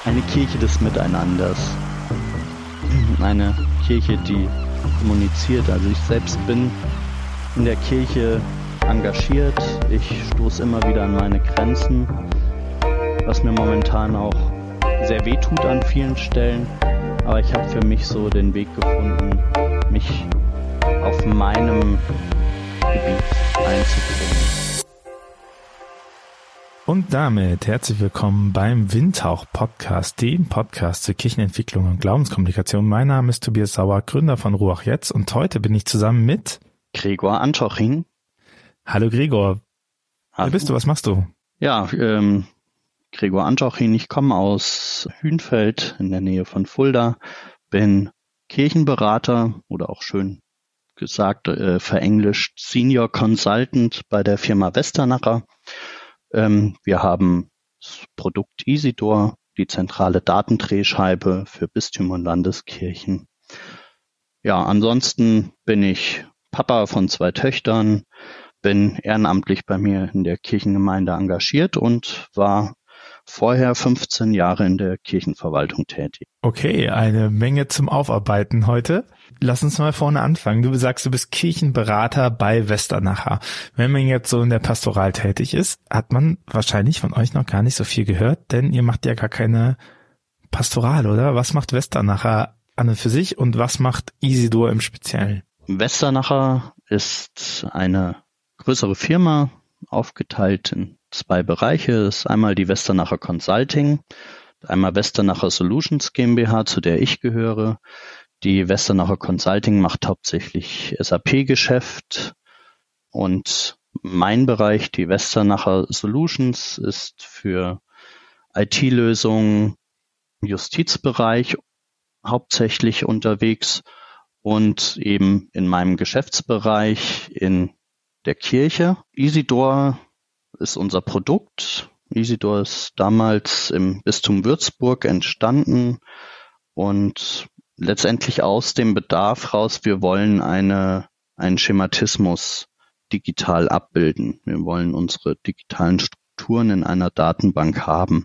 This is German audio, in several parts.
eine Kirche des Miteinanders. Eine Kirche, die kommuniziert. Also ich selbst bin in der Kirche engagiert. Ich stoße immer wieder an meine Grenzen, was mir momentan auch sehr weh tut an vielen Stellen. Aber ich habe für mich so den Weg gefunden, mich auf meinem Gebiet einzubringen. Und damit herzlich willkommen beim Windhauch-Podcast, dem Podcast zur Kirchenentwicklung und Glaubenskommunikation. Mein Name ist Tobias Sauer, Gründer von Ruach Jetzt, und heute bin ich zusammen mit Gregor Antochin. Hallo Gregor. Hallo. Wer bist du? Was machst du? Ja, Gregor Antochin. Ich komme aus Hünfeld in der Nähe von Fulda, bin Kirchenberater oder auch schön gesagt verenglischt Senior Consultant bei der Firma Westernacher. Wir haben das Produkt Isidor, die zentrale Datendrehscheibe für Bistümer und Landeskirchen. Ja, ansonsten bin ich Papa von 2 Töchtern, bin ehrenamtlich bei mir in der Kirchengemeinde engagiert und war vorher 15 Jahre in der Kirchenverwaltung tätig. Okay, eine Menge zum Aufarbeiten heute. Lass uns mal vorne anfangen. Du sagst, du bist Kirchenberater bei Westernacher. Wenn man jetzt so in der Pastoral tätig ist, hat man wahrscheinlich von euch noch gar nicht so viel gehört, denn ihr macht ja gar keine Pastoral, oder? Was macht Westernacher an und für sich und was macht Isidor im Speziellen? Westernacher ist eine größere Firma, aufgeteilt in 2 Bereiche. Das ist einmal die Westernacher Consulting, einmal Westernacher Solutions GmbH, zu der ich gehöre. Die Westernacher Consulting macht hauptsächlich SAP-Geschäft und mein Bereich, die Westernacher Solutions, ist für IT-Lösungen, Justizbereich hauptsächlich unterwegs und eben in meinem Geschäftsbereich in der Kirche. Isidor ist unser Produkt. Isidor ist damals im Bistum Würzburg entstanden und letztendlich aus dem Bedarf raus, wir wollen einen Schematismus digital abbilden. Wir wollen unsere digitalen Strukturen in einer Datenbank haben.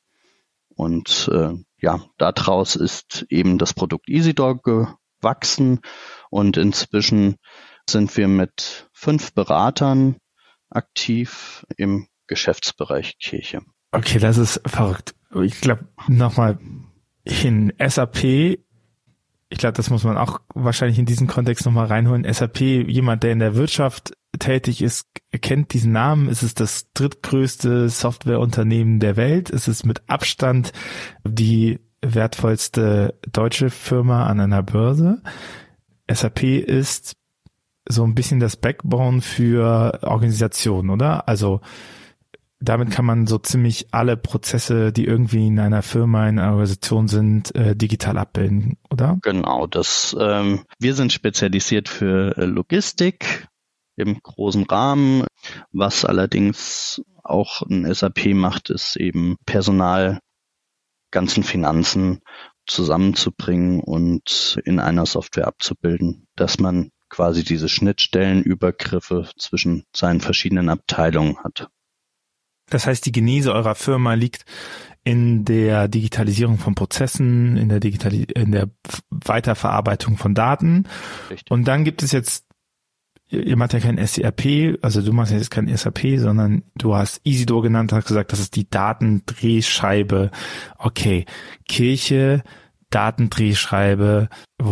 Und daraus ist eben das Produkt Isidor gewachsen und inzwischen sind wir mit 5 Beratern aktiv im Geschäftsbereich Kirche. Okay, das ist verrückt. Ich glaube, nochmal in SAP, ich glaube, das muss man auch wahrscheinlich in diesen Kontext nochmal reinholen. SAP, jemand, der in der Wirtschaft tätig ist, kennt diesen Namen. Es ist das drittgrößte Softwareunternehmen der Welt. Es ist mit Abstand die wertvollste deutsche Firma an einer Börse. SAP ist so ein bisschen das Backbone für Organisationen, oder? Also damit kann man so ziemlich alle Prozesse, die irgendwie in einer Firma, in einer Organisation sind, digital abbilden, oder? Genau, wir sind spezialisiert für Logistik im großen Rahmen. Was allerdings auch ein SAP macht, ist eben Personal, ganzen Finanzen zusammenzubringen und in einer Software abzubilden, dass man quasi diese Schnittstellenübergriffe zwischen seinen verschiedenen Abteilungen hat. Das heißt, die Genese eurer Firma liegt in der Digitalisierung von Prozessen, in der Weiterverarbeitung von Daten. Richtig. Und dann gibt es jetzt, ihr macht ja kein SAP, also du machst jetzt kein SAP, sondern du hast Isidor genannt, hast gesagt, das ist die Datendrehscheibe. Okay, Kirche, Datendrehscheibe,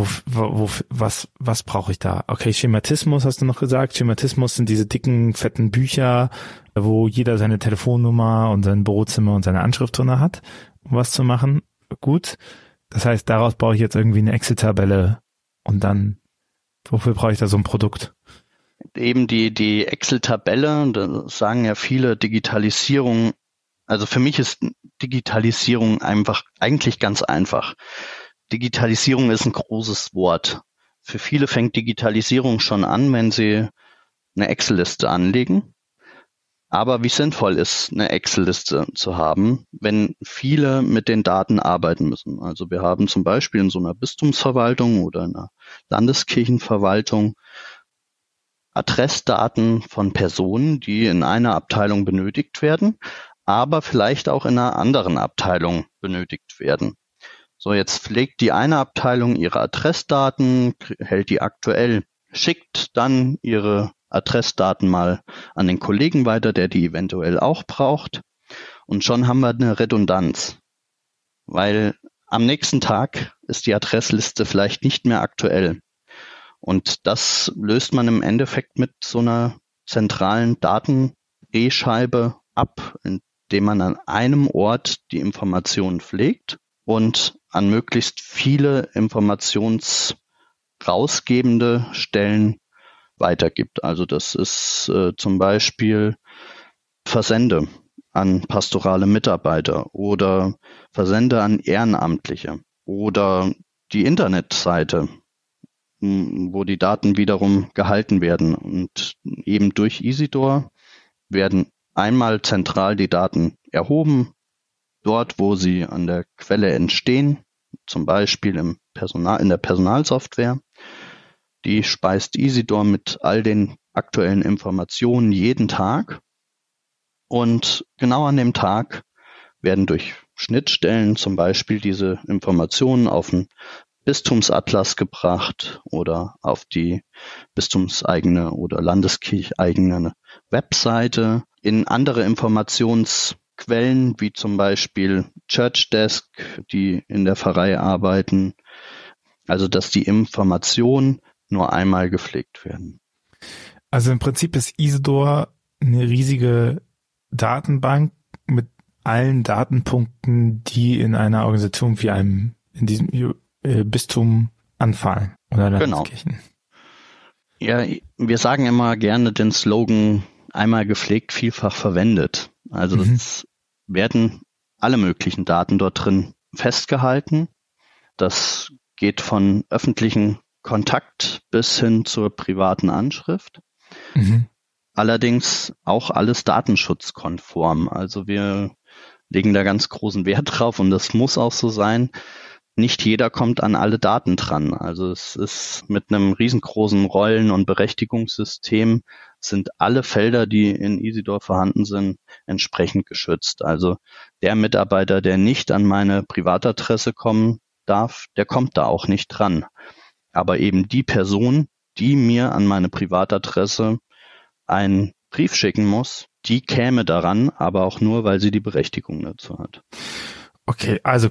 was brauche ich da? Okay, Schematismus hast du noch gesagt. Schematismus sind diese dicken, fetten Bücher, wo jeder seine Telefonnummer und sein Bürozimmer und seine Anschrift drin hat, um was zu machen. Gut. Das heißt, daraus baue ich jetzt irgendwie eine Excel-Tabelle und dann, wofür brauche ich da so ein Produkt? Eben die Excel-Tabelle, da sagen ja viele Digitalisierung. Also für mich ist Digitalisierung eigentlich ganz einfach. Digitalisierung ist ein großes Wort. Für viele fängt Digitalisierung schon an, wenn sie eine Excel-Liste anlegen. Aber wie sinnvoll ist eine Excel-Liste zu haben, wenn viele mit den Daten arbeiten müssen? Also wir haben zum Beispiel in so einer Bistumsverwaltung oder einer Landeskirchenverwaltung Adressdaten von Personen, die in einer Abteilung benötigt werden. aber vielleicht auch in einer anderen Abteilung benötigt werden. So, jetzt pflegt die eine Abteilung ihre Adressdaten, hält die aktuell, schickt dann ihre Adressdaten mal an den Kollegen weiter, der die eventuell auch braucht. Und schon haben wir eine Redundanz, weil am nächsten Tag ist die Adressliste vielleicht nicht mehr aktuell. Und das löst man im Endeffekt mit so einer zentralen Datendrehscheibe ab, indem man an einem Ort die Informationen pflegt und an möglichst viele informationsrausgebende Stellen weitergibt. Also das ist zum Beispiel Versende an pastorale Mitarbeiter oder Versende an Ehrenamtliche oder die Internetseite, wo die Daten wiederum gehalten werden. Und eben durch Isidor werden einmal zentral die Daten erhoben, dort, wo sie an der Quelle entstehen, zum Beispiel in der Personalsoftware. Die speist Isidor mit all den aktuellen Informationen jeden Tag. Und genau an dem Tag werden durch Schnittstellen zum Beispiel diese Informationen auf den Bistumsatlas gebracht oder auf die bistumseigene oder landeskircheigene Webseite, in andere Informationsquellen, wie zum Beispiel Church Desk, die in der Pfarrei arbeiten, also dass die Informationen nur einmal gepflegt werden. Also im Prinzip ist Isidor eine riesige Datenbank mit allen Datenpunkten, die in einer Organisation wie einem, in diesem Bistum anfallen oder Landeskirchen. Genau. Ja, wir sagen immer gerne den Slogan, einmal gepflegt, vielfach verwendet. Also es werden alle möglichen Daten dort drin festgehalten. Das geht von öffentlichen Kontakt bis hin zur privaten Anschrift. Allerdings auch alles datenschutzkonform. Also wir legen da ganz großen Wert drauf und das muss auch so sein. Nicht jeder kommt an alle Daten dran. Also es ist mit einem riesengroßen Rollen- und Berechtigungssystem sind alle Felder, die in Isidor vorhanden sind, entsprechend geschützt. Also der Mitarbeiter, der nicht an meine Privatadresse kommen darf, der kommt da auch nicht dran. Aber eben die Person, die mir an meine Privatadresse einen Brief schicken muss, die käme daran, aber auch nur, weil sie die Berechtigung dazu hat. Okay, also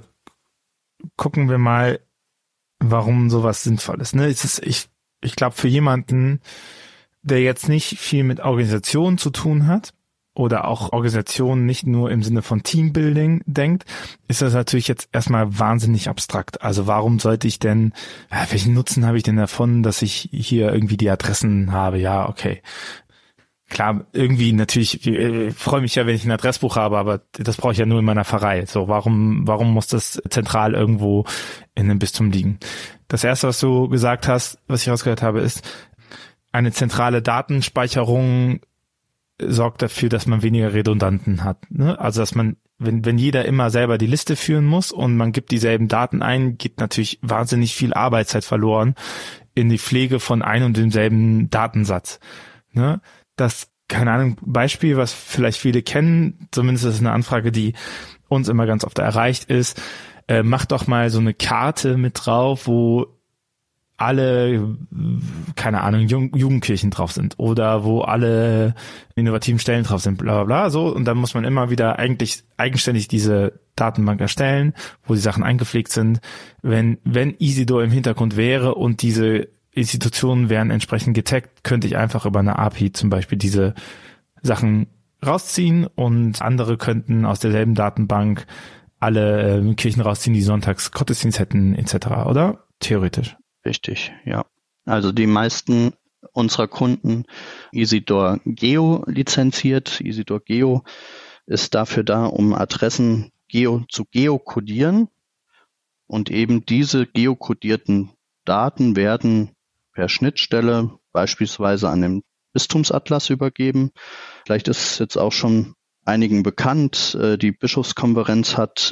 gucken wir mal, warum sowas sinnvoll ist. Ne? Ich glaube, für jemanden, der jetzt nicht viel mit Organisationen zu tun hat oder auch Organisationen nicht nur im Sinne von Teambuilding denkt, ist das natürlich jetzt erstmal wahnsinnig abstrakt. Also warum sollte ich denn, welchen Nutzen habe ich denn davon, dass ich hier irgendwie die Adressen habe? Ja, okay. Klar, irgendwie natürlich, ich freue mich ja, wenn ich ein Adressbuch habe, aber das brauche ich ja nur in meiner Pfarrei. So, warum muss das zentral irgendwo in einem Bistum liegen? Das erste, was du gesagt hast, was ich rausgehört habe, ist, eine zentrale Datenspeicherung sorgt dafür, dass man weniger Redundanten hat. Ne? Also, dass man, wenn jeder immer selber die Liste führen muss und man gibt dieselben Daten ein, geht natürlich wahnsinnig viel Arbeitszeit verloren in die Pflege von einem und demselben Datensatz. Ne? Das, keine Ahnung, Beispiel, was vielleicht viele kennen, zumindest ist es eine Anfrage, die uns immer ganz oft erreicht ist, macht doch mal so eine Karte mit drauf, wo alle, keine Ahnung, Jugendkirchen drauf sind oder wo alle innovativen Stellen drauf sind, bla bla bla, so, und dann muss man immer wieder eigentlich eigenständig diese Datenbank erstellen, wo die Sachen eingepflegt sind. Wenn Isidor im Hintergrund wäre und diese Institutionen wären entsprechend getaggt, könnte ich einfach über eine API zum Beispiel diese Sachen rausziehen und andere könnten aus derselben Datenbank alle Kirchen rausziehen, die sonntags Gottesdienst hätten etc., oder? Theoretisch. Richtig, ja. Also die meisten unserer Kunden Isidor Geo lizenziert. Isidor Geo ist dafür da, um Adressen zu geokodieren, und eben diese geokodierten Daten werden per Schnittstelle beispielsweise an den Bistumsatlas übergeben. Vielleicht ist es jetzt auch schon einigen bekannt, die Bischofskonferenz hat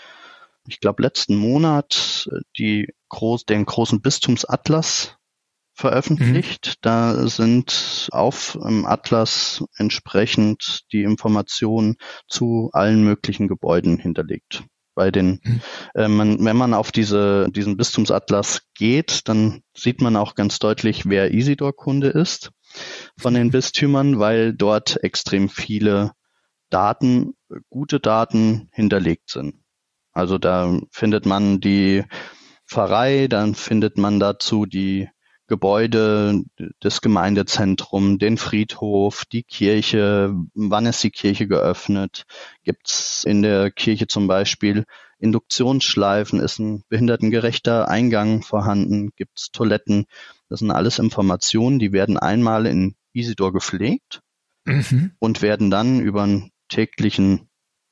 ich glaube letzten Monat den großen Bistumsatlas veröffentlicht. Da sind auf im Atlas entsprechend die Informationen zu allen möglichen Gebäuden hinterlegt. Wenn man auf diesen Bistumsatlas geht, dann sieht man auch ganz deutlich, wer Isidor-Kunde ist von den Bistümern, weil dort extrem viele Daten, gute Daten hinterlegt sind. Also da findet man die Pfarrei, dann findet man dazu die Gebäude, das Gemeindezentrums, den Friedhof, die Kirche, wann ist die Kirche geöffnet, gibt's in der Kirche zum Beispiel Induktionsschleifen, ist ein behindertengerechter Eingang vorhanden, gibt's Toiletten, das sind alles Informationen, die werden einmal in Isidor gepflegt und werden dann über einen täglichen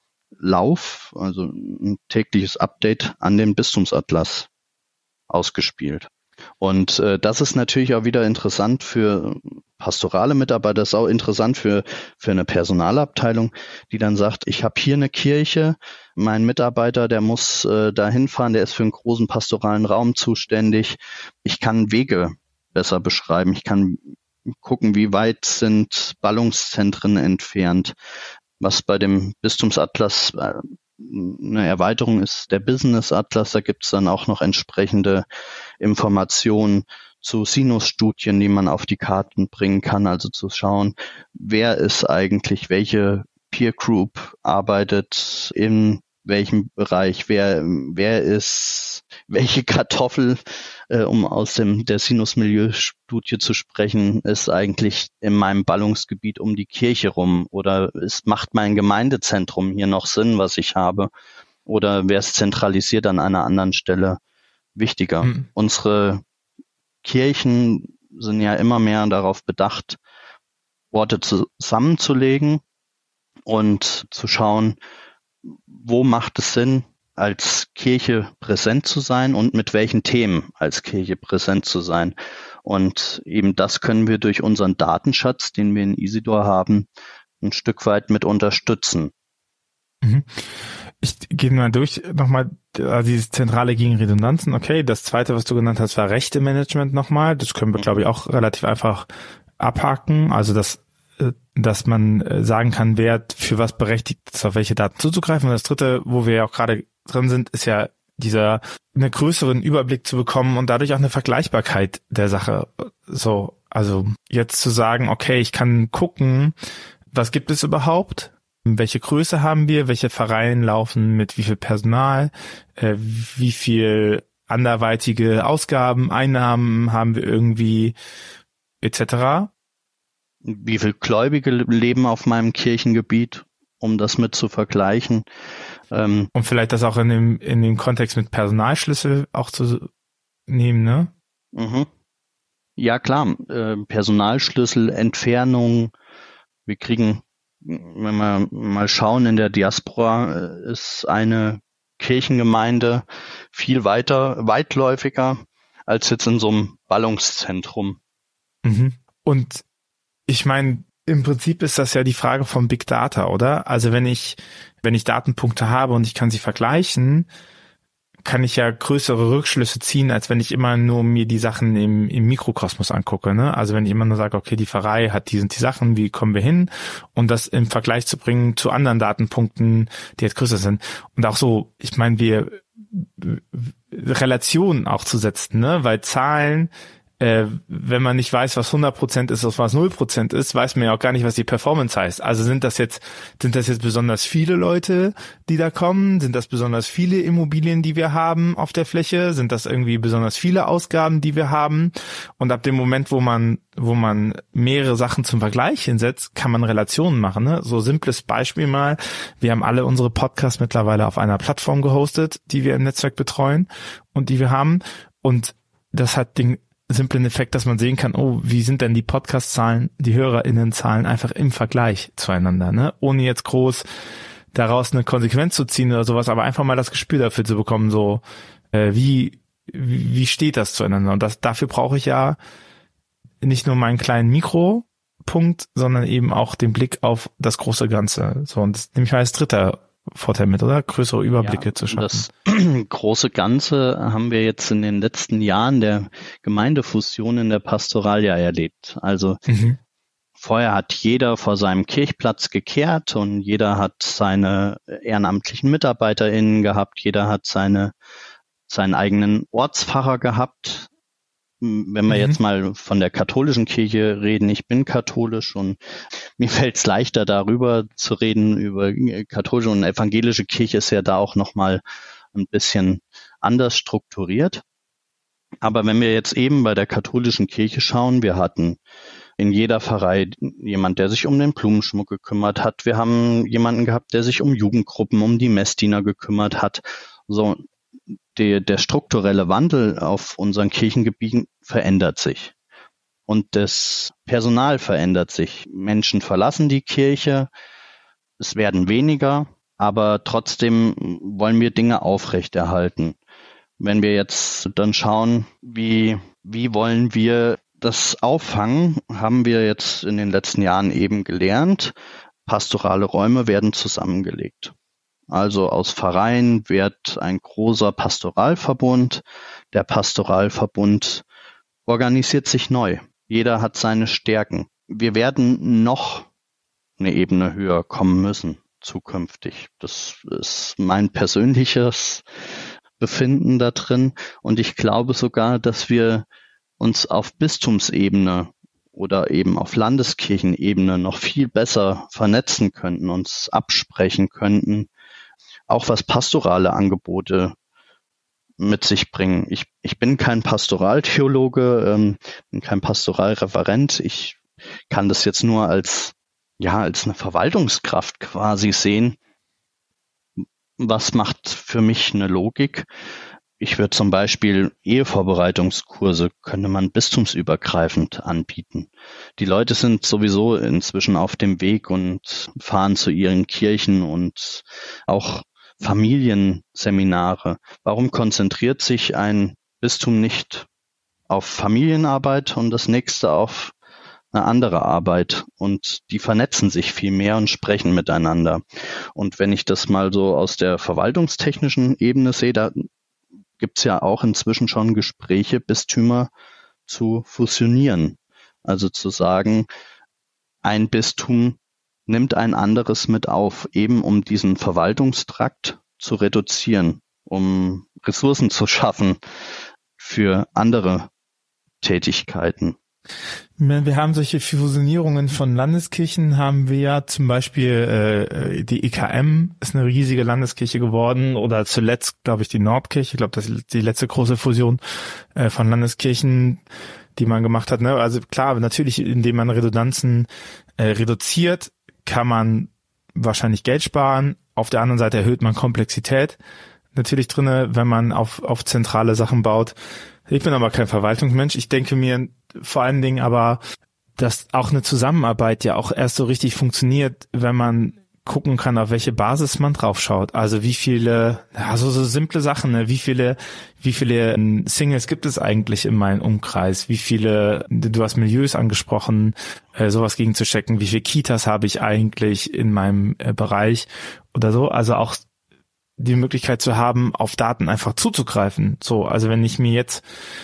Lauf, also ein tägliches Update an den Bistumsatlas ausgespielt. Und das ist natürlich auch wieder interessant für pastorale Mitarbeiter, das ist auch interessant für eine Personalabteilung, die dann sagt, ich habe hier eine Kirche, mein Mitarbeiter, der muss da hinfahren, der ist für einen großen pastoralen Raum zuständig. Ich kann Wege besser beschreiben, ich kann gucken, wie weit sind Ballungszentren entfernt. Was bei dem Bistumsatlas eine Erweiterung ist, der Business Atlas, da gibt es dann auch noch entsprechende Informationen zu Sinusstudien, die man auf die Karten bringen kann, also zu schauen, wer ist eigentlich, welche Peer Group arbeitet in welchem Bereich, wer ist welche Kartoffel, um aus der Sinusmilieu-Studie zu sprechen, ist eigentlich in meinem Ballungsgebiet um die Kirche rum, oder macht mein Gemeindezentrum hier noch Sinn, was ich habe, oder wäre es zentralisiert an einer anderen Stelle wichtiger? Unsere Kirchen sind ja immer mehr darauf bedacht, Orte zusammenzulegen und zu schauen, wo macht es Sinn, als Kirche präsent zu sein und mit welchen Themen als Kirche präsent zu sein. Und eben das können wir durch unseren Datenschatz, den wir in Isidor haben, ein Stück weit mit unterstützen. Ich gehe mal durch, nochmal dieses Zentrale gegen Redundanzen. Okay, das zweite, was du genannt hast, war Rechtemanagement nochmal. Das können wir, glaube ich, auch relativ einfach abhaken. Also dass man sagen kann, wer für was berechtigt ist, auf welche Daten zuzugreifen. Und das dritte, wo wir ja auch gerade drin sind, ist ja einen größeren Überblick zu bekommen und dadurch auch eine Vergleichbarkeit der Sache. So, also jetzt zu sagen, okay, ich kann gucken, was gibt es überhaupt? Welche Größe haben wir? Welche Vereine laufen mit wie viel Personal? Wie viel anderweitige Ausgaben, Einnahmen haben wir irgendwie etc.? Wie viel Gläubige leben auf meinem Kirchengebiet, um das mit zu vergleichen? Und vielleicht das auch in dem Kontext mit Personalschlüssel auch zu nehmen, ne? Ja, klar. Personalschlüssel, Entfernung. Wir kriegen, wenn wir mal schauen, in der Diaspora ist eine Kirchengemeinde viel weitläufiger als jetzt in so einem Ballungszentrum. Und ich meine, im Prinzip ist das ja die Frage vom Big Data, oder? Also wenn ich Datenpunkte habe und ich kann sie vergleichen, kann ich ja größere Rückschlüsse ziehen, als wenn ich immer nur mir die Sachen im Mikrokosmos angucke, ne? Also wenn ich immer nur sage, okay, die Pfarrei hat die Sachen, wie kommen wir hin? Und das im Vergleich zu bringen zu anderen Datenpunkten, die jetzt größer sind. Und auch so, ich meine, wir Relationen auch zu setzen, ne? Weil Zahlen, wenn man nicht weiß, was 100% ist, was 0% ist, weiß man ja auch gar nicht, was die Performance heißt. Also sind das jetzt besonders viele Leute, die da kommen? Sind das besonders viele Immobilien, die wir haben auf der Fläche? Sind das irgendwie besonders viele Ausgaben, die wir haben? Und ab dem Moment, wo man mehrere Sachen zum Vergleich hinsetzt, kann man Relationen machen, ne? So simples Beispiel mal. Wir haben alle unsere Podcasts mittlerweile auf einer Plattform gehostet, die wir im Netzwerk betreuen und die wir haben. Und das hat den simplen Effekt, dass man sehen kann, oh, wie sind denn die Podcast-Zahlen, die HörerInnen-Zahlen einfach im Vergleich zueinander, ne? Ohne jetzt groß daraus eine Konsequenz zu ziehen oder sowas, aber einfach mal das Gespür dafür zu bekommen, so, wie steht das zueinander? Und dafür brauche ich ja nicht nur meinen kleinen Mikropunkt, sondern eben auch den Blick auf das große Ganze. So, und das nehme ich mal als dritter Vorteil mit, oder? Größere Überblicke zu schaffen. Das große Ganze haben wir jetzt in den letzten Jahren der Gemeindefusion in der Pastoral ja erlebt. Also vorher hat jeder vor seinem Kirchplatz gekehrt und jeder hat seine ehrenamtlichen MitarbeiterInnen gehabt, jeder hat seinen eigenen Ortspfarrer gehabt. Wenn wir jetzt mal von der katholischen Kirche reden, ich bin katholisch und mir fällt es leichter, darüber zu reden, über katholische und evangelische Kirche ist ja da auch nochmal ein bisschen anders strukturiert. Aber wenn wir jetzt eben bei der katholischen Kirche schauen, wir hatten in jeder Pfarrei jemand, der sich um den Blumenschmuck gekümmert hat. Wir haben jemanden gehabt, der sich um Jugendgruppen, um die Messdiener gekümmert hat. So, der strukturelle Wandel auf unseren Kirchengebieten verändert sich. Und das Personal verändert sich. Menschen verlassen die Kirche, es werden weniger, aber trotzdem wollen wir Dinge aufrechterhalten. Wenn wir jetzt dann schauen, wie wollen wir das auffangen, haben wir jetzt in den letzten Jahren eben gelernt, pastorale Räume werden zusammengelegt. Also aus Pfarreien wird ein großer Pastoralverbund. Der Pastoralverbund organisiert sich neu. Jeder hat seine Stärken. Wir werden noch eine Ebene höher kommen müssen zukünftig. Das ist mein persönliches Befinden da drin. Und ich glaube sogar, dass wir uns auf Bistumsebene oder eben auf Landeskirchenebene noch viel besser vernetzen könnten, uns absprechen könnten, auch was pastorale Angebote mit sich bringen. Ich bin kein Pastoraltheologe, bin kein Pastoralreferent. Ich kann das jetzt nur als eine Verwaltungskraft quasi sehen. Was macht für mich eine Logik? Ich würde zum Beispiel Ehevorbereitungskurse könnte man bistumsübergreifend anbieten. Die Leute sind sowieso inzwischen auf dem Weg und fahren zu ihren Kirchen und auch Familienseminare. Warum konzentriert sich ein Bistum nicht auf Familienarbeit und das nächste auf eine andere Arbeit? Und die vernetzen sich viel mehr und sprechen miteinander. Und wenn ich das mal so aus der verwaltungstechnischen Ebene sehe, da gibt's ja auch inzwischen schon Gespräche, Bistümer zu fusionieren. Also zu sagen, ein Bistum nimmt ein anderes mit auf, eben um diesen Verwaltungstrakt zu reduzieren, um Ressourcen zu schaffen für andere Tätigkeiten. Wir haben solche Fusionierungen von Landeskirchen, haben wir ja zum Beispiel die EKM ist eine riesige Landeskirche geworden oder zuletzt, glaube ich, die Nordkirche. Ich glaube, das ist die letzte große Fusion von Landeskirchen, die man gemacht hat. Ne? Also klar, natürlich, indem man Redundanzen reduziert, kann man wahrscheinlich Geld sparen. Auf der anderen Seite erhöht man Komplexität natürlich drinne, wenn man auf zentrale Sachen baut. Ich bin aber kein Verwaltungsmensch. Ich denke mir vor allen Dingen aber, dass auch eine Zusammenarbeit ja auch erst so richtig funktioniert, wenn man gucken kann, auf welche Basis man drauf schaut. Also wie viele, so simple Sachen, ne? Wie viele Singles gibt es eigentlich in meinem Umkreis? Wie viele, du hast Milieus angesprochen, sowas gegen zu checken. Wie viele Kitas habe ich eigentlich in meinem Bereich oder so? Also auch die Möglichkeit zu haben, auf Daten einfach zuzugreifen. So, also wenn ich mir jetzt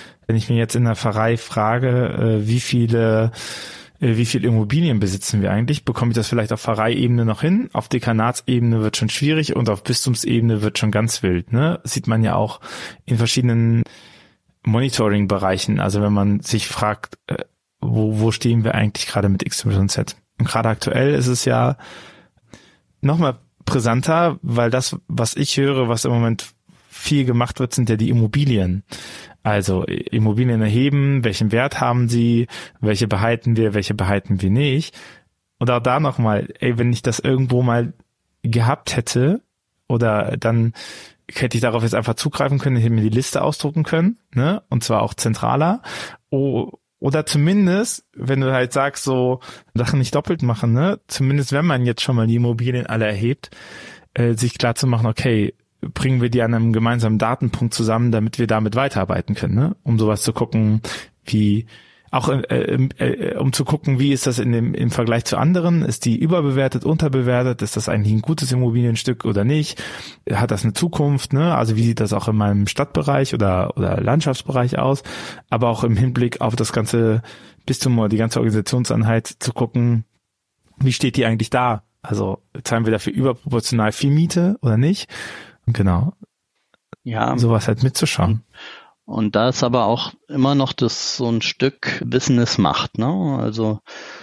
in der Pfarrei frage, wie viel Immobilien besitzen wir eigentlich, bekomme ich das vielleicht auf Pfarreiebene noch hin, auf Dekanatsebene wird schon schwierig und auf Bistumsebene wird schon ganz wild, ne? Das sieht man ja auch in verschiedenen Monitoring-Bereichen, also wenn man sich fragt, wo stehen wir eigentlich gerade mit XYZ? Und gerade aktuell ist es ja nochmal brisanter, weil das, was ich höre, was im Moment viel gemacht wird, sind ja die Immobilien. Also Immobilien erheben, welchen Wert haben sie, welche behalten wir nicht. Und auch da nochmal, wenn ich das irgendwo mal gehabt hätte, oder dann hätte ich darauf jetzt einfach zugreifen können, hätte mir die Liste ausdrucken können, ne? Und zwar auch zentraler. Oder zumindest, wenn du halt sagst, so Sachen nicht doppelt machen, ne? Zumindest wenn man jetzt schon mal die Immobilien alle erhebt, sich klar zu machen, okay, bringen wir die an einem gemeinsamen Datenpunkt zusammen, damit wir damit weiterarbeiten können, ne? Um sowas zu gucken, wie auch um zu gucken, wie ist das im Vergleich zu anderen? Ist die überbewertet, unterbewertet? Ist das eigentlich ein gutes Immobilienstück oder nicht? Hat das eine Zukunft? Ne? Also wie sieht das auch in meinem Stadtbereich oder Landschaftsbereich aus? Aber auch im Hinblick auf das ganze Bistum oder die ganze Organisationseinheit zu gucken, wie steht die eigentlich da? Also zahlen wir dafür überproportional viel Miete oder nicht? Genau. Ja. Sowas halt mitzuschauen. Und da ist aber auch immer noch das so ein Stück Wissen ist Macht, ne? Also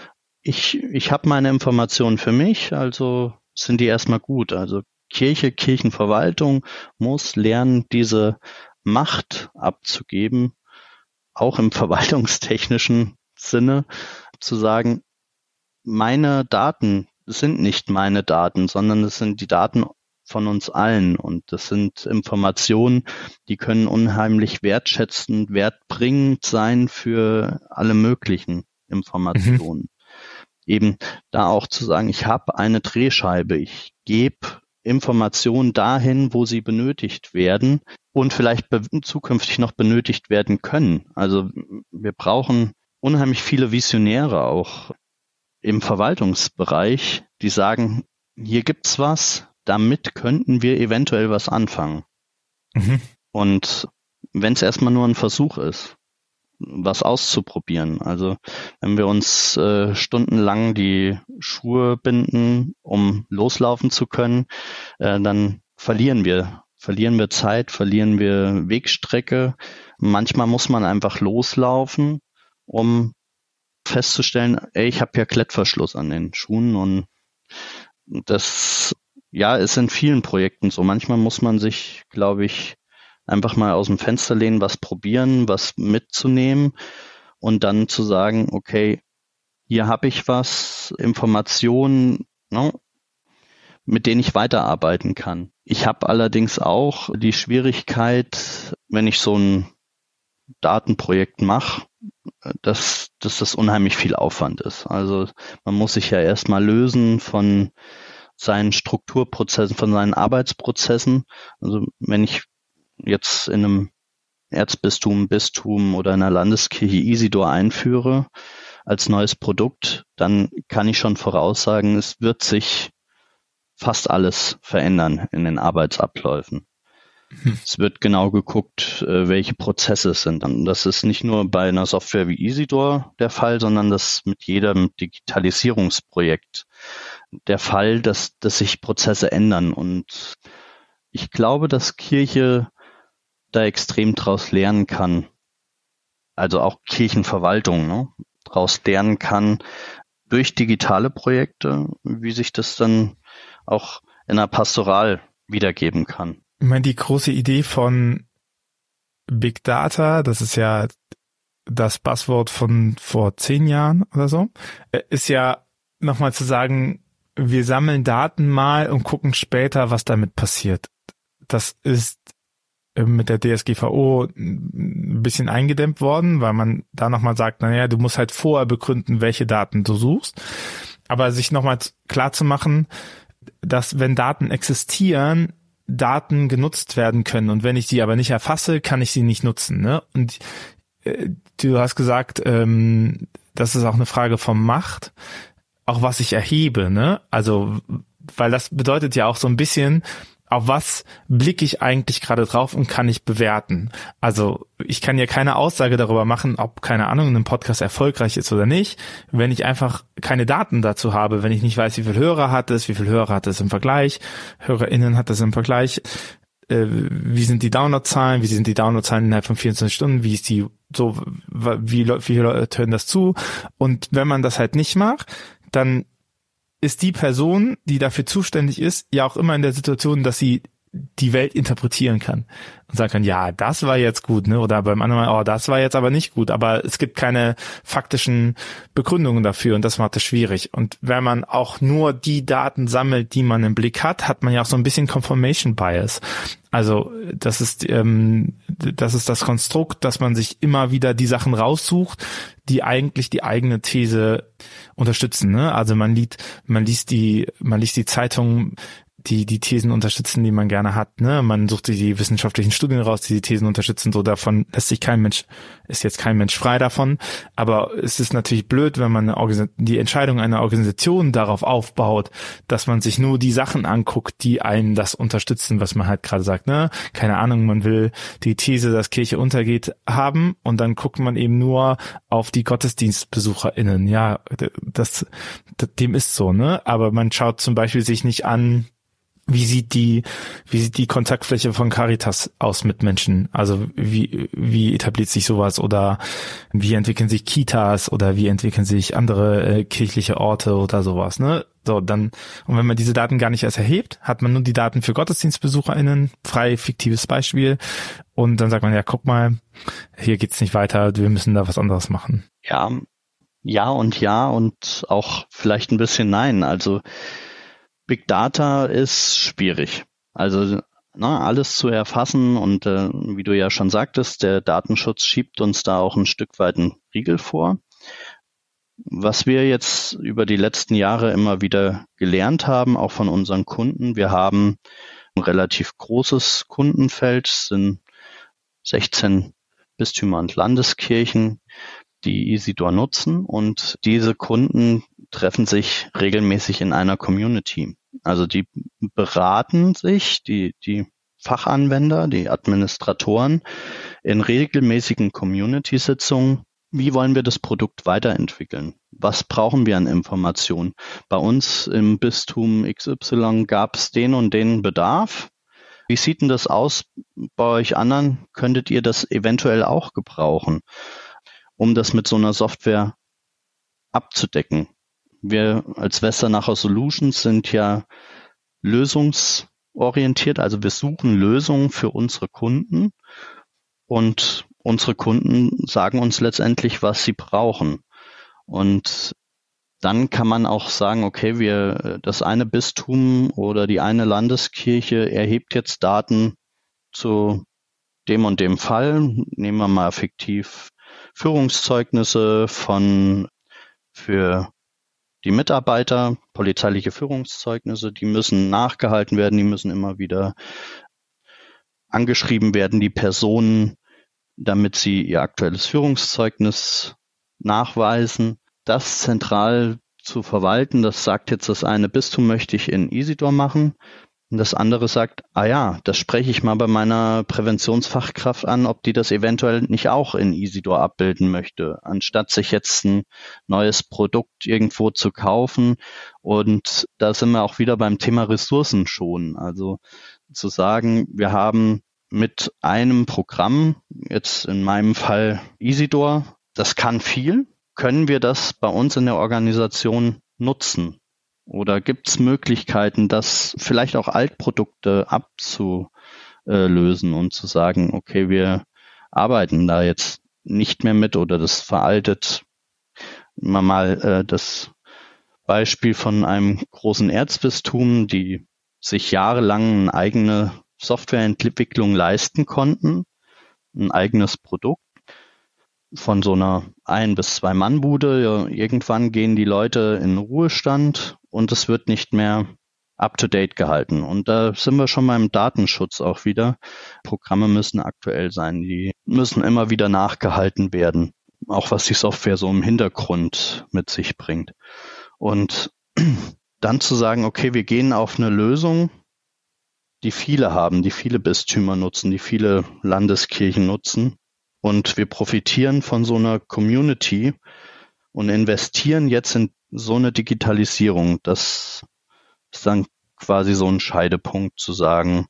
ich habe meine Informationen für mich, also sind die erstmal gut. Also Kirchenverwaltung muss lernen, diese Macht abzugeben, auch im verwaltungstechnischen Sinne, zu sagen, meine Daten sind nicht meine Daten, sondern es sind die Daten von uns allen. Und das sind Informationen, die können unheimlich wertschätzend, wertbringend sein für alle möglichen Informationen. Eben da auch zu sagen, ich habe eine Drehscheibe, ich gebe Informationen dahin, wo sie benötigt werden und vielleicht zukünftig noch benötigt werden können. Also wir brauchen unheimlich viele Visionäre auch im Verwaltungsbereich, die sagen, hier gibt's was, damit könnten wir eventuell was anfangen. Und wenn es erstmal nur ein Versuch ist, was auszuprobieren. Also wenn wir uns stundenlang die Schuhe binden, um loslaufen zu können, dann verlieren wir Zeit, verlieren wir Wegstrecke. Manchmal muss man einfach loslaufen, um festzustellen, ich habe ja Klettverschluss an den Schuhen, und das ist in vielen Projekten so. Manchmal muss man sich, glaube ich, einfach mal aus dem Fenster lehnen, was probieren, was mitzunehmen und dann zu sagen, okay, hier habe ich was, Informationen, ne, mit denen ich weiterarbeiten kann. Ich habe allerdings auch die Schwierigkeit, wenn ich so ein Datenprojekt mache, dass das unheimlich viel Aufwand ist. Also man muss sich ja erstmal lösen von seinen Strukturprozessen, von seinen Arbeitsprozessen. Also wenn ich jetzt in einem Erzbistum, Bistum oder in einer Landeskirche Isidor einführe als neues Produkt, dann kann ich schon voraussagen, es wird sich fast alles verändern in den Arbeitsabläufen. Es wird genau geguckt, welche Prozesse es sind. Und das ist nicht nur bei einer Software wie Isidor der Fall, sondern das mit jedem Digitalisierungsprojekt der Fall, dass sich Prozesse ändern. Und ich glaube, dass Kirche da extrem draus lernen kann. Also auch Kirchenverwaltung, ne, draus lernen kann durch digitale Projekte, wie sich das dann auch in der Pastoral wiedergeben kann. Ich meine, die große Idee von Big Data, das ist ja das Buzzword von vor 10 Jahren oder so, ist ja nochmal zu sagen, wir sammeln Daten mal und gucken später, was damit passiert. Das ist mit der DSGVO ein bisschen eingedämmt worden, weil man da nochmal sagt, naja, du musst halt vorher begründen, welche Daten du suchst. Aber sich nochmal klar zu machen, dass wenn Daten existieren, Daten genutzt werden können, und wenn ich sie aber nicht erfasse, kann ich sie nicht nutzen, ne? Und du hast gesagt, das ist auch eine Frage von Macht, auch was ich erhebe, ne? Also, weil das bedeutet ja auch so ein bisschen, auf was blicke ich eigentlich gerade drauf und kann ich bewerten. Also ich kann ja keine Aussage darüber machen, ob, keine Ahnung, ein Podcast erfolgreich ist oder nicht, wenn ich einfach keine Daten dazu habe, wenn ich nicht weiß, wie viel Hörer hat es im Vergleich, HörerInnen hat es im Vergleich, wie sind die Downloadzahlen, innerhalb von 24 Stunden, wie ist die, so, wie viele Leute hören das zu, und wenn man das halt nicht macht, dann ist die Person, die dafür zuständig ist, ja auch immer in der Situation, dass sie die Welt interpretieren kann und sagen kann, ja, das war jetzt gut, ne? Oder beim anderen Mal, das war jetzt aber nicht gut, aber es gibt keine faktischen Begründungen dafür, und das macht es schwierig. Und wenn man auch nur die Daten sammelt, die man im Blick hat man ja auch so ein bisschen Confirmation Bias. Also das ist das Konstrukt, dass man sich immer wieder die Sachen raussucht, die eigentlich die eigene These unterstützen, ne? Also man liest die Zeitung, die Thesen unterstützen, die man gerne hat, ne? Man sucht sich die wissenschaftlichen Studien raus, die Thesen unterstützen, so davon ist jetzt kein Mensch frei davon. Aber es ist natürlich blöd, wenn man die Entscheidung einer Organisation darauf aufbaut, dass man sich nur die Sachen anguckt, die einen das unterstützen, was man halt gerade sagt, ne? Keine Ahnung, man will die These, dass Kirche untergeht, haben und dann guckt man eben nur auf die GottesdienstbesucherInnen. Ja, dem ist so, ne? Aber man schaut zum Beispiel sich nicht an, wie sieht die Kontaktfläche von Caritas aus mit Menschen? Also wie etabliert sich sowas oder wie entwickeln sich Kitas oder wie entwickeln sich andere kirchliche Orte oder sowas, ne? So, dann, und wenn man diese Daten gar nicht erst erhebt, hat man nur die Daten für GottesdienstbesucherInnen, frei fiktives Beispiel, und dann sagt man, ja, guck mal, hier geht's nicht weiter, wir müssen da was anderes machen. Ja und auch vielleicht ein bisschen nein. Also Big Data ist schwierig. Also alles zu erfassen und wie du ja schon sagtest, der Datenschutz schiebt uns da auch ein Stück weit einen Riegel vor. Was wir jetzt über die letzten Jahre immer wieder gelernt haben, auch von unseren Kunden, wir haben ein relativ großes Kundenfeld, sind 16 Bistümer und Landeskirchen, die Isidor nutzen, und diese Kunden treffen sich regelmäßig in einer Community. Also die beraten sich, die Fachanwender, die Administratoren in regelmäßigen Community-Sitzungen. Wie wollen wir das Produkt weiterentwickeln? Was brauchen wir an Informationen? Bei uns im Bistum XY gab es den und den Bedarf. Wie sieht denn das aus bei euch anderen? Könntet ihr das eventuell auch gebrauchen, um das mit so einer Software abzudecken? Wir als Westernacher Solutions sind ja lösungsorientiert, also wir suchen Lösungen für unsere Kunden, und unsere Kunden sagen uns letztendlich, was sie brauchen. Und dann kann man auch sagen, okay, das eine Bistum oder die eine Landeskirche erhebt jetzt Daten zu dem und dem Fall. Nehmen wir mal fiktiv Führungszeugnisse für die Mitarbeiter, polizeiliche Führungszeugnisse, die müssen nachgehalten werden, die müssen immer wieder angeschrieben werden, die Personen, damit sie ihr aktuelles Führungszeugnis nachweisen. Das zentral zu verwalten, das sagt jetzt das eine Bistum, möchte ich in Isidor machen. Und das andere sagt, das spreche ich mal bei meiner Präventionsfachkraft an, ob die das eventuell nicht auch in Isidor abbilden möchte, anstatt sich jetzt ein neues Produkt irgendwo zu kaufen. Und da sind wir auch wieder beim Thema Ressourcen schon. Also zu sagen, wir haben mit einem Programm, jetzt in meinem Fall Isidor, das kann viel. Können wir das bei uns in der Organisation nutzen? Oder gibt es Möglichkeiten, das vielleicht auch Altprodukte abzulösen und zu sagen, okay, wir arbeiten da jetzt nicht mehr mit oder das veraltet? Mal das Beispiel von einem großen Erzbistum, die sich jahrelang eine eigene Softwareentwicklung leisten konnten, ein eigenes Produkt von so einer 1- bis 2-Mann-Bude. Ja, irgendwann gehen die Leute in Ruhestand und es wird nicht mehr up-to-date gehalten. Und da sind wir schon beim Datenschutz auch wieder. Programme müssen aktuell sein, die müssen immer wieder nachgehalten werden, auch was die Software so im Hintergrund mit sich bringt. Und dann zu sagen, okay, wir gehen auf eine Lösung, die viele haben, die viele Bistümer nutzen, die viele Landeskirchen nutzen. Und wir profitieren von so einer Community und investieren jetzt in so eine Digitalisierung. Das ist dann quasi so ein Scheidepunkt zu sagen,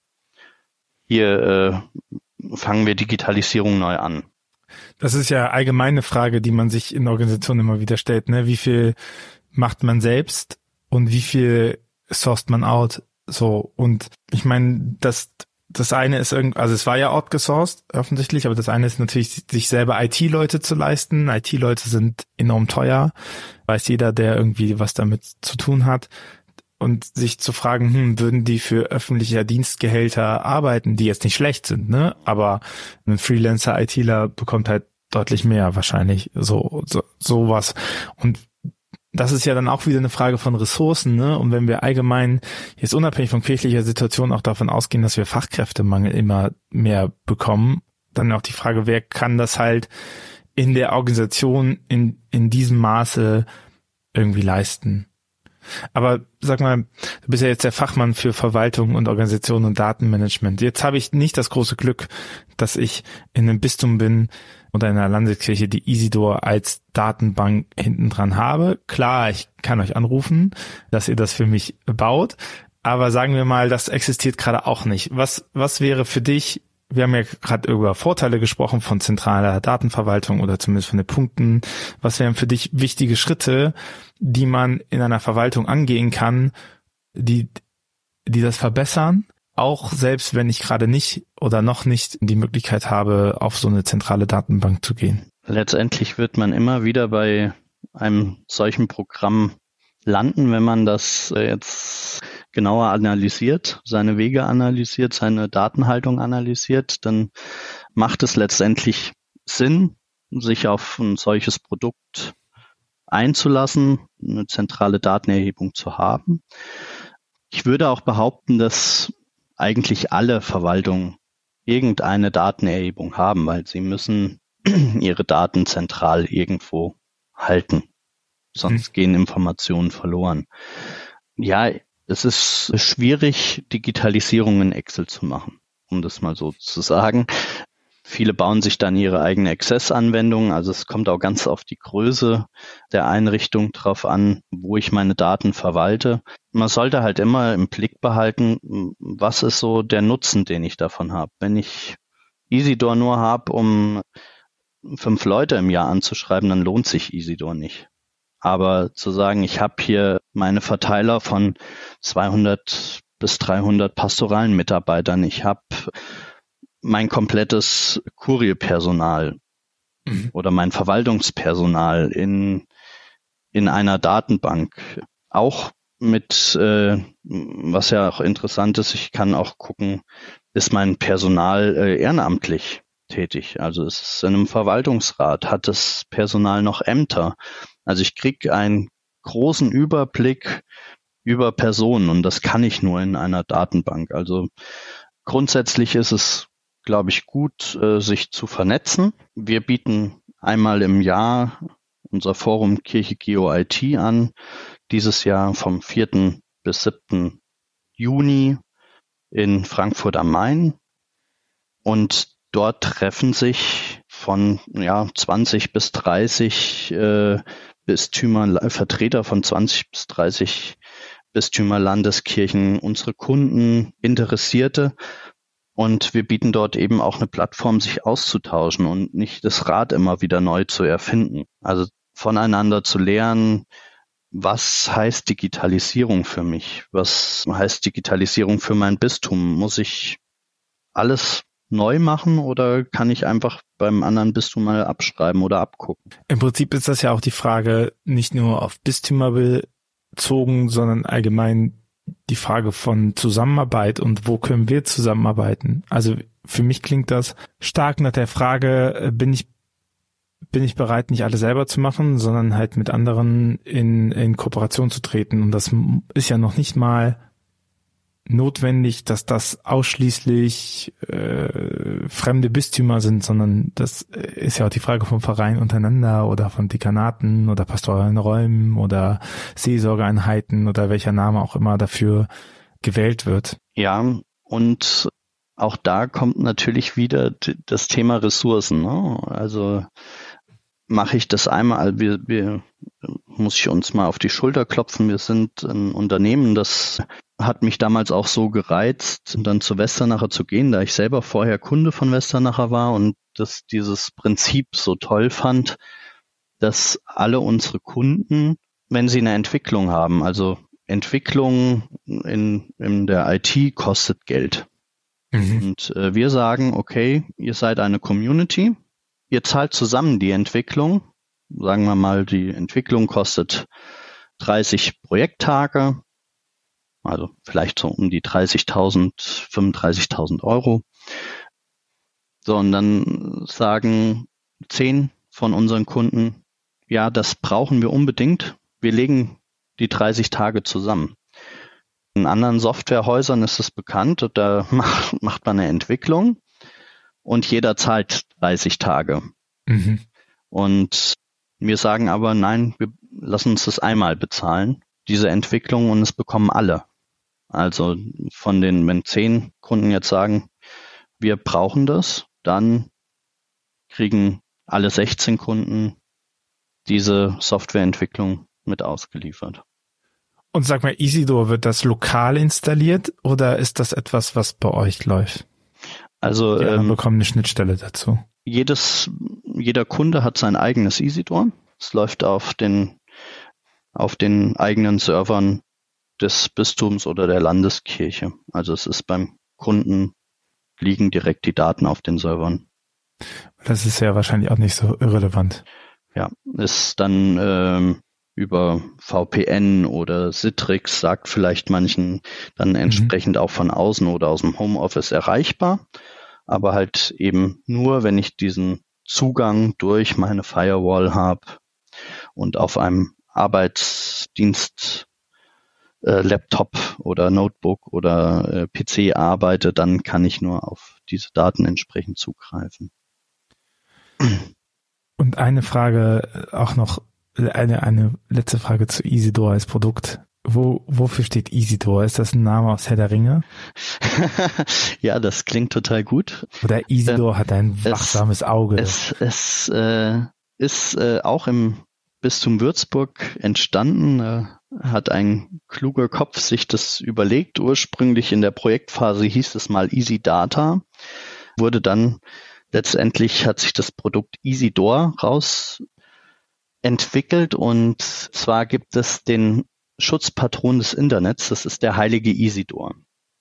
hier fangen wir Digitalisierung neu an. Das ist ja allgemeine Frage, die man sich in Organisationen immer wieder stellt, ne? Wie viel macht man selbst und wie viel sourced man out? So, und ich meine, das eine ist also es war ja outgesourced, offensichtlich, aber das eine ist natürlich, sich selber IT-Leute zu leisten. IT-Leute sind enorm teuer, weiß jeder, der irgendwie was damit zu tun hat. Und sich zu fragen, würden die für öffentliche Dienstgehälter arbeiten, die jetzt nicht schlecht sind, ne? Aber ein Freelancer-ITler bekommt halt deutlich mehr wahrscheinlich, sowas. Und das ist ja dann auch wieder eine Frage von Ressourcen, ne? Und wenn wir allgemein jetzt unabhängig von kirchlicher Situation auch davon ausgehen, dass wir Fachkräftemangel immer mehr bekommen, dann auch die Frage, wer kann das halt in der Organisation in diesem Maße irgendwie leisten. Aber sag mal, du bist ja jetzt der Fachmann für Verwaltung und Organisation und Datenmanagement. Jetzt habe ich nicht das große Glück, dass ich in einem Bistum bin oder in einer Landeskirche, die Isidor als Datenbank hinten dran habe. Klar, ich kann euch anrufen, dass ihr das für mich baut. Aber sagen wir mal, das existiert gerade auch nicht. Was wäre für dich, wir haben ja gerade über Vorteile gesprochen von zentraler Datenverwaltung oder zumindest von den Punkten. Was wären für dich wichtige Schritte, die man in einer Verwaltung angehen kann, die das verbessern, auch selbst wenn ich gerade nicht oder noch nicht die Möglichkeit habe, auf so eine zentrale Datenbank zu gehen? Letztendlich wird man immer wieder bei einem solchen Programm landen, wenn man das jetzt genauer analysiert, seine Wege analysiert, seine Datenhaltung analysiert, dann macht es letztendlich Sinn, sich auf ein solches Produkt einzulassen, eine zentrale Datenerhebung zu haben. Ich würde auch behaupten, dass eigentlich alle Verwaltungen irgendeine Datenerhebung haben, weil sie müssen ihre Daten zentral irgendwo halten. Sonst gehen Informationen verloren. Ja, es ist schwierig, Digitalisierung in Excel zu machen, um das mal so zu sagen. Viele bauen sich dann ihre eigene Access-Anwendung. Also es kommt auch ganz auf die Größe der Einrichtung drauf an, wo ich meine Daten verwalte. Man sollte halt immer im Blick behalten, was ist so der Nutzen, den ich davon habe. Wenn ich Isidor nur habe, um 5 Leute im Jahr anzuschreiben, dann lohnt sich Isidor nicht. Aber zu sagen, ich habe hier meine Verteiler von 200 bis 300 pastoralen Mitarbeitern, ich habe mein komplettes Kurierpersonal oder mein Verwaltungspersonal in einer Datenbank. Auch mit, was ja auch interessant ist, ich kann auch gucken, ist mein Personal ehrenamtlich tätig? Also ist es in einem Verwaltungsrat? Hat das Personal noch Ämter? Also ich kriege einen großen Überblick über Personen und das kann ich nur in einer Datenbank. Also grundsätzlich ist es, glaube ich, gut, sich zu vernetzen. Wir bieten einmal im Jahr unser Forum Kirche Geo IT an. Dieses Jahr vom 4. bis 7. Juni in Frankfurt am Main. Und dort treffen sich von 20 bis 30 Bistümer, Vertreter von 20 bis 30 Bistümer, Landeskirchen, unsere Kunden, Interessierte. Und wir bieten dort eben auch eine Plattform, sich auszutauschen und nicht das Rad immer wieder neu zu erfinden. Also voneinander zu lernen, was heißt Digitalisierung für mich? Was heißt Digitalisierung für mein Bistum? Muss ich alles neu machen oder kann ich einfach beim anderen Bistum mal abschreiben oder abgucken? Im Prinzip ist das ja auch die Frage nicht nur auf Bistümer bezogen, sondern allgemein die Frage von Zusammenarbeit und wo können wir zusammenarbeiten. Also für mich klingt das stark nach der Frage, bin ich bereit, nicht alles selber zu machen, sondern halt mit anderen in Kooperation zu treten. Und das ist ja noch nicht mal notwendig, dass das ausschließlich fremde Bistümer sind, sondern das ist ja auch die Frage vom Verein untereinander oder von Dekanaten oder pastoralen Räumen oder Seelsorgeeinheiten oder welcher Name auch immer dafür gewählt wird. Ja, und auch da kommt natürlich wieder das Thema Ressourcen, ne? Also mache ich das einmal, muss ich uns mal auf die Schulter klopfen. Wir sind ein Unternehmen, das hat mich damals auch so gereizt, dann zu Westernacher zu gehen, da ich selber vorher Kunde von Westernacher war und das dieses Prinzip so toll fand, dass alle unsere Kunden, wenn sie eine Entwicklung haben, also Entwicklung in der IT kostet Geld. Und wir sagen, okay, ihr seid eine Community, ihr zahlt zusammen die Entwicklung, sagen wir mal, die Entwicklung kostet 30 Projekttage, also vielleicht so um die 30.000, 35.000 Euro. So, und dann sagen 10 von unseren Kunden, ja, das brauchen wir unbedingt. wir legen die 30 Tage zusammen. In anderen Softwarehäusern ist es bekannt, da macht man eine Entwicklung und jeder zahlt 30 Tage. Mhm. Und wir sagen aber, nein, wir lassen uns das einmal bezahlen, diese Entwicklung, und es bekommen alle. Also wenn 10 Kunden jetzt sagen, wir brauchen das, dann kriegen alle 16 Kunden diese Softwareentwicklung mit ausgeliefert. Und sag mal, Isidor, wird das lokal installiert oder ist das etwas, was bei euch läuft? Also wir bekommen eine Schnittstelle dazu. Jeder Kunde hat sein eigenes Isidor. Es läuft auf den eigenen Servern des Bistums oder der Landeskirche. Also es ist beim Kunden, liegen direkt die Daten auf den Servern. Das ist ja wahrscheinlich auch nicht so irrelevant. Ja, ist dann über VPN oder Citrix, sagt vielleicht manchen, dann entsprechend auch von außen oder aus dem Homeoffice erreichbar. Aber halt eben nur, wenn ich diesen Zugang durch meine Firewall habe und auf einem Arbeitsdienst Laptop oder Notebook oder PC arbeite, dann kann ich nur auf diese Daten entsprechend zugreifen. Und eine Frage auch noch, eine letzte Frage zu Isidor als Produkt. Wofür steht Isidor? Ist das ein Name aus Herr der Ringe? Ja, das klingt total gut. Oder Isidor hat ein wachsames Auge. Es ist auch im Bistum Würzburg entstanden. Hat ein kluger Kopf sich das überlegt. Ursprünglich in der Projektphase hieß es mal Easy Data. Wurde dann letztendlich, hat sich das Produkt Isidor rausentwickelt, und zwar gibt es den Schutzpatron des Internets, das ist der heilige Isidor.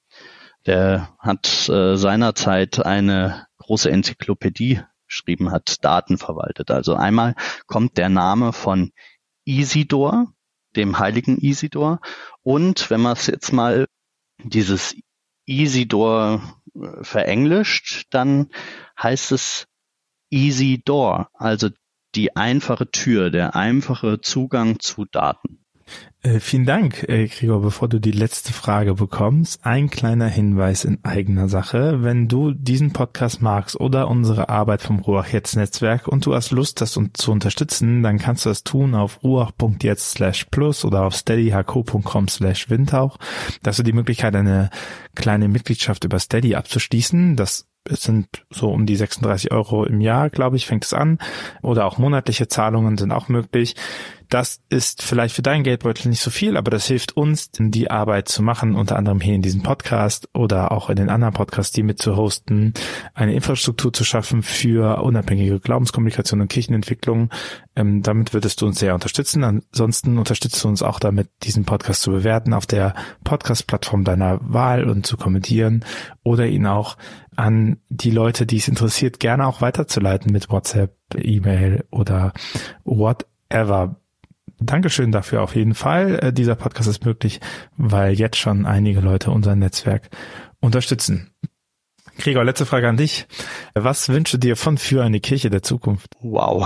Der hat seinerzeit eine große Enzyklopädie geschrieben, hat Daten verwaltet. Also einmal kommt der Name von Isidor, dem heiligen Isidor, und wenn man es jetzt mal dieses Isidor verenglischt, dann heißt es Easy Door, also die einfache Tür, der einfache Zugang zu Daten. Vielen Dank, Gregor. Bevor du die letzte Frage bekommst, ein kleiner Hinweis in eigener Sache. Wenn du diesen Podcast magst oder unsere Arbeit vom Ruach-Jetzt-Netzwerk und du hast Lust, das uns zu unterstützen, dann kannst du das tun auf ruach.jetzt/plus oder auf steadyhq.com/windhauch. Da hast du die Möglichkeit, eine kleine Mitgliedschaft über Steady abzuschließen. Das sind so um die 36 € im Jahr, glaube ich, fängt es an. Oder auch monatliche Zahlungen sind auch möglich. Das ist vielleicht für deinen Geldbeutel nicht so viel, aber das hilft uns, die Arbeit zu machen, unter anderem hier in diesem Podcast oder auch in den anderen Podcasts, die mit zu hosten, eine Infrastruktur zu schaffen für unabhängige Glaubenskommunikation und Kirchenentwicklung. Damit würdest du uns sehr unterstützen. Ansonsten unterstützt du uns auch damit, diesen Podcast zu bewerten auf der Podcast-Plattform deiner Wahl und zu kommentieren oder ihn auch an die Leute, die es interessiert, gerne auch weiterzuleiten mit WhatsApp, E-Mail oder whatever. Dankeschön dafür auf jeden Fall. Dieser Podcast ist möglich, weil jetzt schon einige Leute unser Netzwerk unterstützen. Gregor, letzte Frage an dich. Was wünschst du dir für eine Kirche der Zukunft? Wow.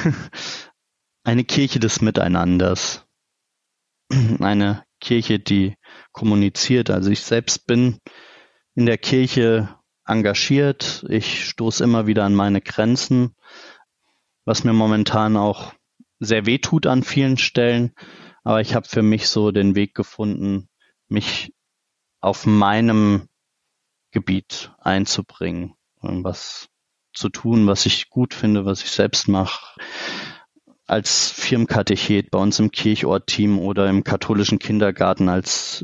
Eine Kirche des Miteinanders. Eine Kirche, die kommuniziert. Also ich selbst bin in der Kirche engagiert. Ich stoße immer wieder an meine Grenzen, was mir momentan auch sehr weh tut an vielen Stellen. Aber ich habe für mich so den Weg gefunden, mich auf meinem Gebiet einzubringen, was zu tun, was ich gut finde, was ich selbst mache. Als Firmenkatechet bei uns im Kirchortteam oder im katholischen Kindergarten als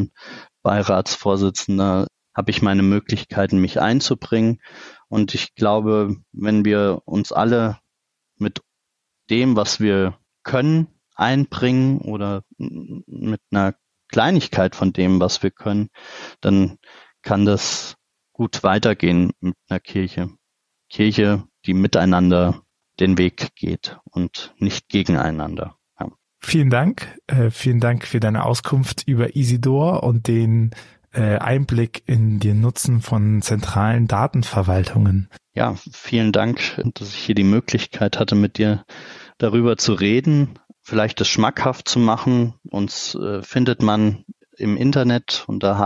Elternbeiratsvorsitzender habe ich meine Möglichkeiten, mich einzubringen. Und ich glaube, wenn wir uns alle mit dem, was wir können, einbringen oder mit einer Kleinigkeit von dem, was wir können, dann kann das gut weitergehen mit einer Kirche. Kirche, die miteinander den Weg geht und nicht gegeneinander. Ja. Vielen Dank für deine Auskunft über Isidor und den Einblick in den Nutzen von zentralen Datenverwaltungen. Ja, vielen Dank, dass ich hier die Möglichkeit hatte, mit dir darüber zu reden. vielleicht es schmackhaft zu machen, uns findet man im Internet unter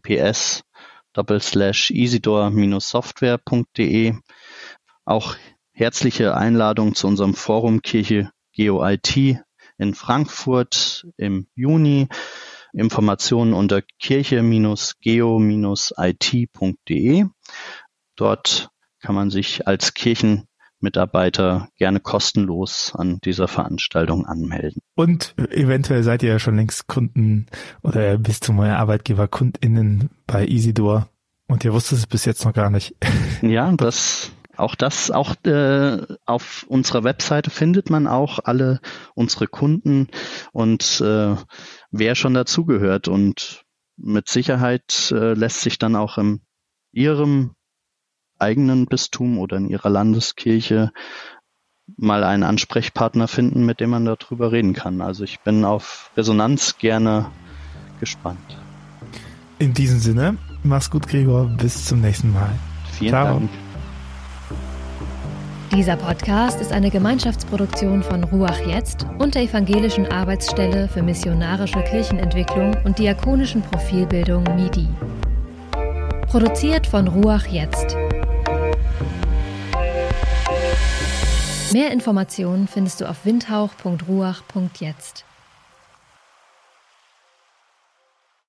https://isidor-software.de. Auch herzliche Einladung zu unserem Forum Kirche GeoIT in Frankfurt im Juni. Informationen unter kirche-geo-it.de. Dort kann man sich als Kirchenmitarbeiter gerne kostenlos an dieser Veranstaltung anmelden. Und eventuell seid ihr ja schon längst Kunden oder bist du euer Arbeitgeber KundInnen bei Isidor und ihr wusstet es bis jetzt noch gar nicht. Ja, auch auf unserer Webseite findet man auch alle unsere Kunden und wer schon dazugehört. Und mit Sicherheit lässt sich dann auch in Ihrem eigenen Bistum oder in Ihrer Landeskirche mal einen Ansprechpartner finden, mit dem man darüber reden kann. Also ich bin auf Resonanz gerne gespannt. In diesem Sinne, mach's gut, Gregor. Bis zum nächsten Mal. Vielen Dank. Dieser Podcast ist eine Gemeinschaftsproduktion von Ruach Jetzt und der Evangelischen Arbeitsstelle für missionarische Kirchenentwicklung und diakonischen Profilbildung MIDI. Produziert von Ruach Jetzt. Mehr Informationen findest du auf windhauch.ruach.jetzt.